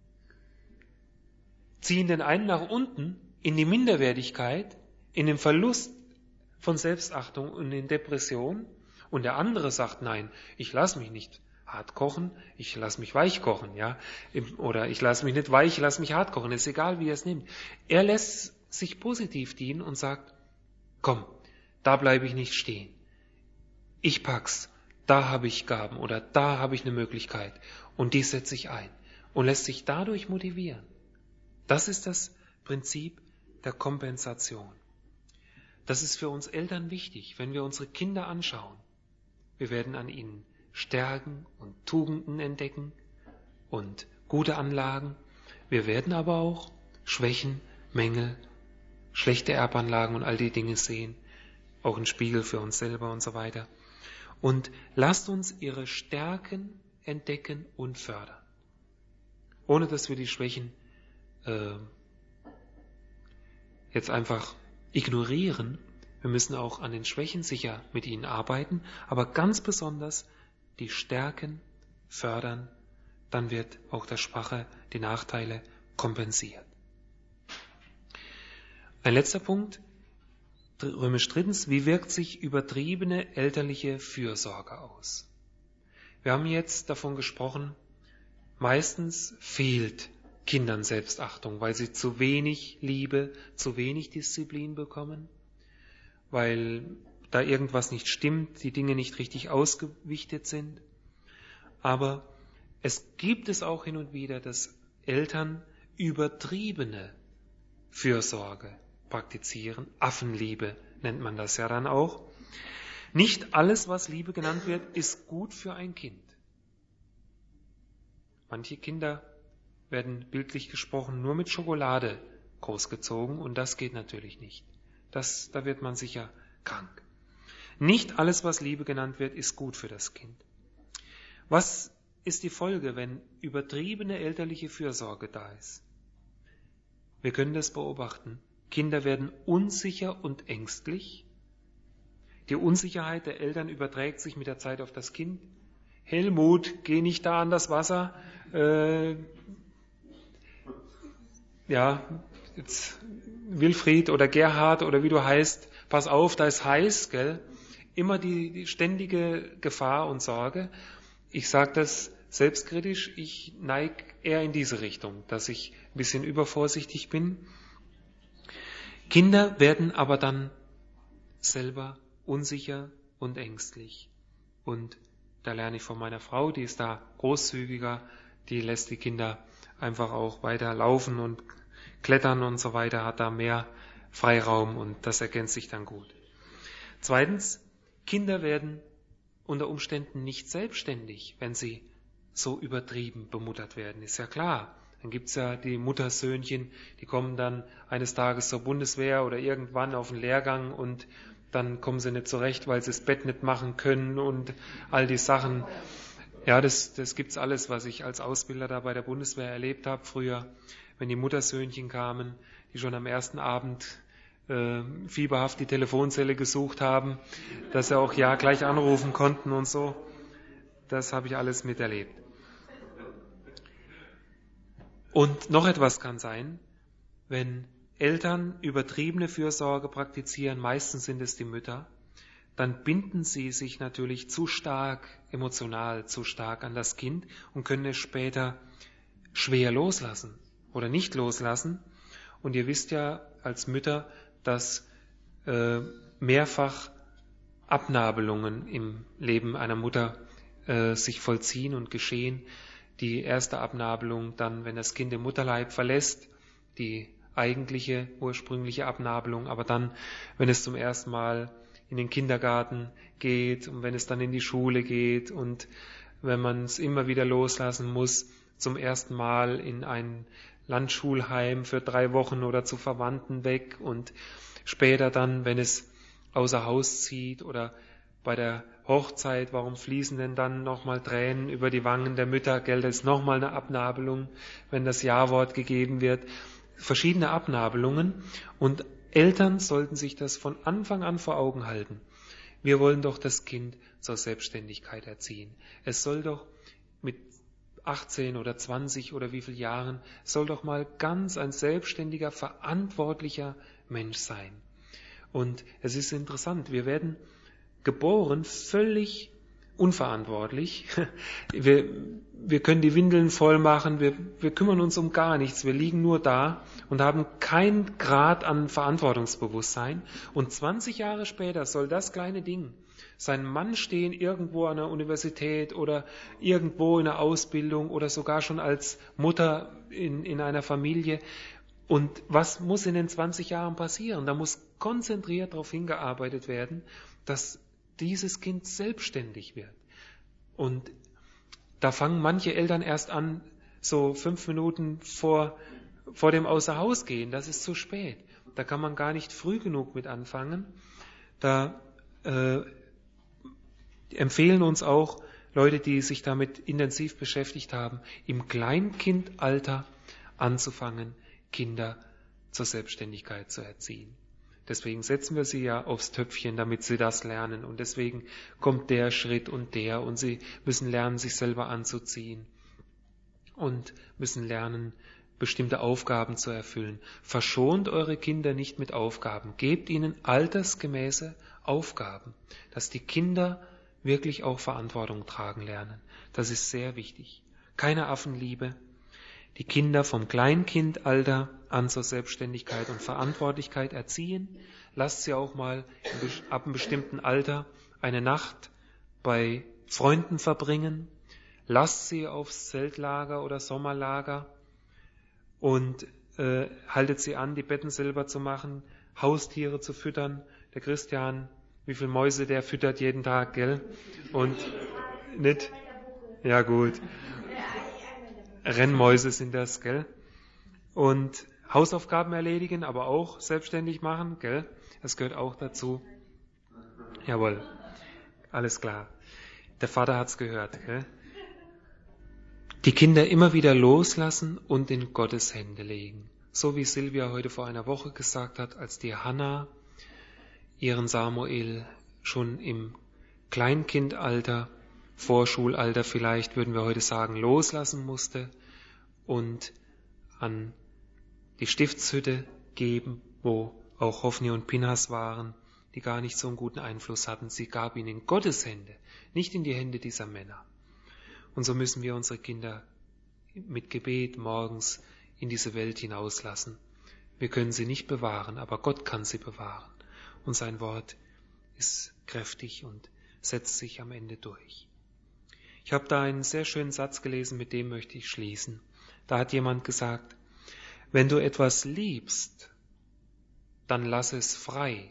ziehen den einen nach unten in die Minderwertigkeit, in den Verlust von Selbstachtung und in Depression. Und der andere sagt, nein, ich lasse mich nicht hart kochen, ich lasse mich weich kochen, ja, oder ich lasse mich nicht weich, ich lasse mich hart kochen, ist egal, wie er es nimmt. Er lässt sich positiv dienen und sagt, komm, da bleibe ich nicht stehen. Ich pack's, da habe ich Gaben oder da habe ich eine Möglichkeit und die setze ich ein und lässt sich dadurch motivieren. Das ist das Prinzip der Kompensation. Das ist für uns Eltern wichtig, wenn wir unsere Kinder anschauen. Wir werden an ihnen Stärken und Tugenden entdecken und gute Anlagen. Wir werden aber auch Schwächen, Mängel, schlechte Erbanlagen und all die Dinge sehen. Auch ein Spiegel für uns selber und so weiter. Und lasst uns ihre Stärken entdecken und fördern. Ohne dass wir die Schwächen jetzt einfach ignorieren. Wir müssen auch an den Schwächen sicher mit ihnen arbeiten, aber ganz besonders die Stärken fördern, dann wird auch das Schwache, die Nachteile kompensiert. Ein letzter Punkt, römisch 3. Wie wirkt sich übertriebene elterliche Fürsorge aus? Wir haben jetzt davon gesprochen, meistens fehlt Kindern Selbstachtung, weil sie zu wenig Liebe, zu wenig Disziplin bekommen, weil da irgendwas nicht stimmt, die Dinge nicht richtig ausgewichtet sind. Aber es gibt es auch hin und wieder, dass Eltern übertriebene Fürsorge praktizieren. Affenliebe nennt man das ja dann auch. Nicht alles, was Liebe genannt wird, ist gut für ein Kind. Manche Kinder werden bildlich gesprochen nur mit Schokolade großgezogen und das geht natürlich nicht. Da wird man sicher krank. Nicht alles, was Liebe genannt wird, ist gut für das Kind. Was ist die Folge, wenn übertriebene elterliche Fürsorge da ist? Wir können das beobachten. Kinder werden unsicher und ängstlich. Die Unsicherheit der Eltern überträgt sich mit der Zeit auf das Kind. Helmut, geh nicht da an das Wasser. Jetzt Wilfried oder Gerhard oder wie du heißt, pass auf, da ist heiß, gell? Immer die ständige Gefahr und Sorge. Ich sage das selbstkritisch, ich neige eher in diese Richtung, dass ich ein bisschen übervorsichtig bin. Kinder werden aber dann selber unsicher und ängstlich. Und da lerne ich von meiner Frau, die ist da großzügiger, die lässt die Kinder einfach auch weiter laufen und klettern und so weiter, hat da mehr Freiraum und das ergänzt sich dann gut. 2. Kinder werden unter Umständen nicht selbstständig, wenn sie so übertrieben bemuttert werden. Ist ja klar. Dann gibt's ja die Muttersöhnchen, die kommen dann eines Tages zur Bundeswehr oder irgendwann auf einen Lehrgang und dann kommen sie nicht zurecht, weil sie das Bett nicht machen können und all die Sachen. Ja, das gibt's alles, was ich als Ausbilder da bei der Bundeswehr erlebt habe früher, wenn die Muttersöhnchen kamen, die schon am ersten Abend fieberhaft die Telefonzelle gesucht haben, dass sie auch ja gleich anrufen konnten und so. Das habe ich alles miterlebt. Und noch etwas kann sein, wenn Eltern übertriebene Fürsorge praktizieren, meistens sind es die Mütter, dann binden sie sich natürlich zu stark, emotional zu stark an das Kind und können es später schwer loslassen oder nicht loslassen. Und ihr wisst ja als Mütter, dass mehrfach Abnabelungen im Leben einer Mutter sich vollziehen und geschehen. Die erste Abnabelung dann, wenn das Kind den Mutterleib verlässt, die eigentliche, ursprüngliche Abnabelung, aber dann, wenn es zum ersten Mal in den Kindergarten geht und wenn es dann in die Schule geht und wenn man es immer wieder loslassen muss, zum ersten Mal in ein Landschulheim für 3 Wochen oder zu Verwandten weg und später dann, wenn es außer Haus zieht oder bei der Hochzeit, warum fließen denn dann nochmal Tränen über die Wangen der Mütter? Gell, das ist nochmal eine Abnabelung, wenn das Ja-Wort gegeben wird. Verschiedene Abnabelungen. Und Eltern sollten sich das von Anfang an vor Augen halten. Wir wollen doch das Kind zur Selbstständigkeit erziehen. Es soll doch mit 18 oder 20 oder wie viele Jahren, soll doch mal ganz ein selbstständiger, verantwortlicher Mensch sein. Und es ist interessant, wir werden geboren völlig unverantwortlich. Wir können die Windeln voll machen, wir kümmern uns um gar nichts, wir liegen nur da und haben keinen Grad an Verantwortungsbewusstsein. Und 20 Jahre später soll das kleine Ding sein Mann stehen irgendwo an der Universität oder irgendwo in der Ausbildung oder sogar schon als Mutter in einer Familie. Und was muss in den 20 Jahren passieren? Da muss konzentriert darauf hingearbeitet werden, dass dieses Kind selbstständig wird. Und da fangen manche Eltern erst an, so 5 Minuten vor dem Außerhausgehen. Das ist zu spät. Da kann man gar nicht früh genug mit anfangen. Da empfehlen uns auch Leute, die sich damit intensiv beschäftigt haben, im Kleinkindalter anzufangen, Kinder zur Selbstständigkeit zu erziehen. Deswegen setzen wir sie ja aufs Töpfchen, damit sie das lernen. Und deswegen kommt der Schritt und sie müssen lernen, sich selber anzuziehen und müssen lernen, bestimmte Aufgaben zu erfüllen. Verschont eure Kinder nicht mit Aufgaben. Gebt ihnen altersgemäße Aufgaben, dass die Kinder wirklich auch Verantwortung tragen lernen. Das ist sehr wichtig. Keine Affenliebe. Die Kinder vom Kleinkindalter an zur Selbstständigkeit und Verantwortlichkeit erziehen. Lasst sie auch mal ab einem bestimmten Alter eine Nacht bei Freunden verbringen. Lasst sie aufs Zeltlager oder Sommerlager und haltet sie an, die Betten selber zu machen, Haustiere zu füttern. Der Christian, wie viele Mäuse der füttert jeden Tag, gell? Und nicht? Ja, gut. Rennmäuse sind das, gell? Und Hausaufgaben erledigen, aber auch selbstständig machen, gell? Das gehört auch dazu. Jawohl. Alles klar. Der Vater hat's gehört, gell? Die Kinder immer wieder loslassen und in Gottes Hände legen. So wie Silvia heute vor einer Woche gesagt hat, als die Hannah ihren Samuel schon im Kleinkindalter, Vorschulalter vielleicht, würden wir heute sagen, loslassen musste und an die Stiftshütte geben, wo auch Hophni und Pinhas waren, die gar nicht so einen guten Einfluss hatten. Sie gab ihn in Gottes Hände, nicht in die Hände dieser Männer. Und so müssen wir unsere Kinder mit Gebet morgens in diese Welt hinauslassen. Wir können sie nicht bewahren, aber Gott kann sie bewahren. Und sein Wort ist kräftig und setzt sich am Ende durch. Ich habe da einen sehr schönen Satz gelesen, mit dem möchte ich schließen. Da hat jemand gesagt, wenn du etwas liebst, dann lass es frei.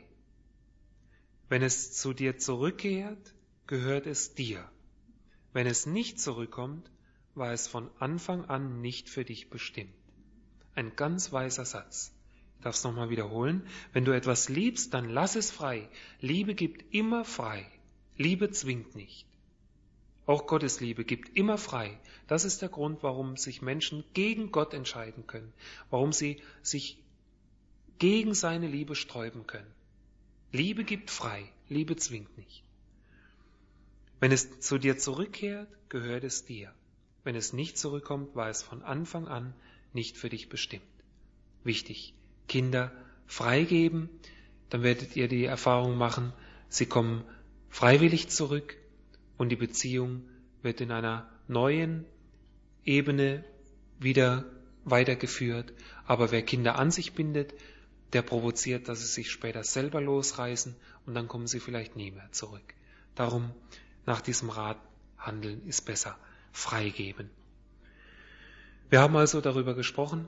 Wenn es zu dir zurückkehrt, gehört es dir. Wenn es nicht zurückkommt, war es von Anfang an nicht für dich bestimmt. Ein ganz weiser Satz. Ich darf es nochmal wiederholen. Wenn du etwas liebst, dann lass es frei. Liebe gibt immer frei. Liebe zwingt nicht. Auch Gottes Liebe gibt immer frei. Das ist der Grund, warum sich Menschen gegen Gott entscheiden können. Warum sie sich gegen seine Liebe sträuben können. Liebe gibt frei. Liebe zwingt nicht. Wenn es zu dir zurückkehrt, gehört es dir. Wenn es nicht zurückkommt, war es von Anfang an nicht für dich bestimmt. Wichtig, Kinder freigeben, dann werdet ihr die Erfahrung machen, sie kommen freiwillig zurück und die Beziehung wird in einer neuen Ebene wieder weitergeführt. Aber wer Kinder an sich bindet, der provoziert, dass sie sich später selber losreißen und dann kommen sie vielleicht nie mehr zurück. Darum, nach diesem Rat handeln ist besser. Freigeben. Wir haben also darüber gesprochen,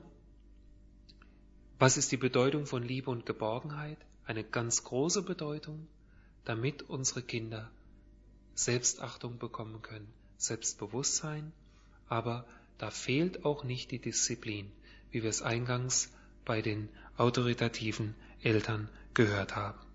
was ist die Bedeutung von Liebe und Geborgenheit? Eine ganz große Bedeutung, damit unsere Kinder Selbstachtung bekommen können, Selbstbewusstsein, aber da fehlt auch nicht die Disziplin, wie wir es eingangs bei den autoritativen Eltern gehört haben.